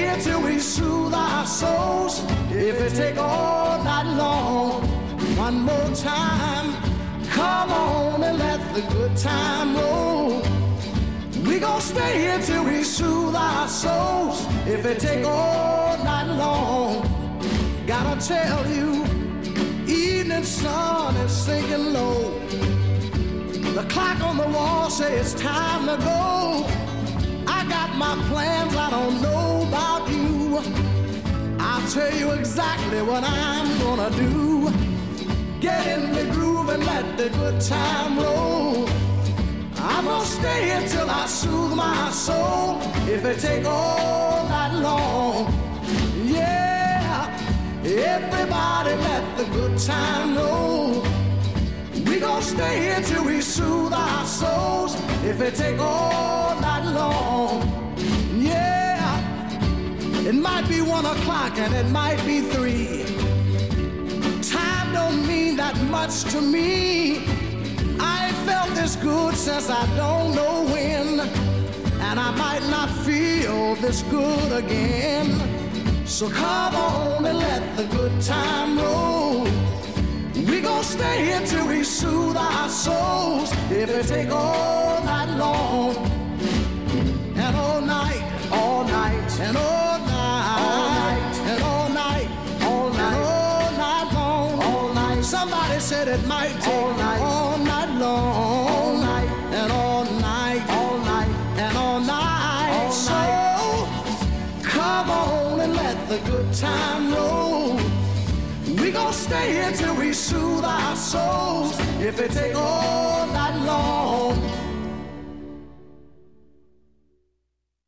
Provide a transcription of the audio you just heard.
here till we soothe our souls. If it take all night long, one more time, come on and let the good time roll. We gon' stay here till we soothe our souls. If it take all night long, gotta tell you, evening sun is sinking low. The clock on the wall says it's time to go. I got my plans, I don't know about you. I'll tell you exactly what I'm gonna do. Get in the groove and let the good time roll. I'm gonna stay here till I soothe my soul. If it take all night long, yeah. Everybody let the good time roll. We gon' stay here till we soothe our souls. If it take all night long, yeah. It might be 1 o'clock and it might be 3. Time don't mean that much to me. I ain't felt this good since I don't know when, and I might not feel this good again. So come on and let the good time roll. We gon' stay here till we soothe our souls. If it take all night long, and all night, all night, and all night, all night, and all night, all night, and all night long, all night. Somebody said it might take all night long, all night, and all night, all night, and all night, all night. So come on and let the good time roll. We gon' stay here till we soothe our souls. If it take all night long.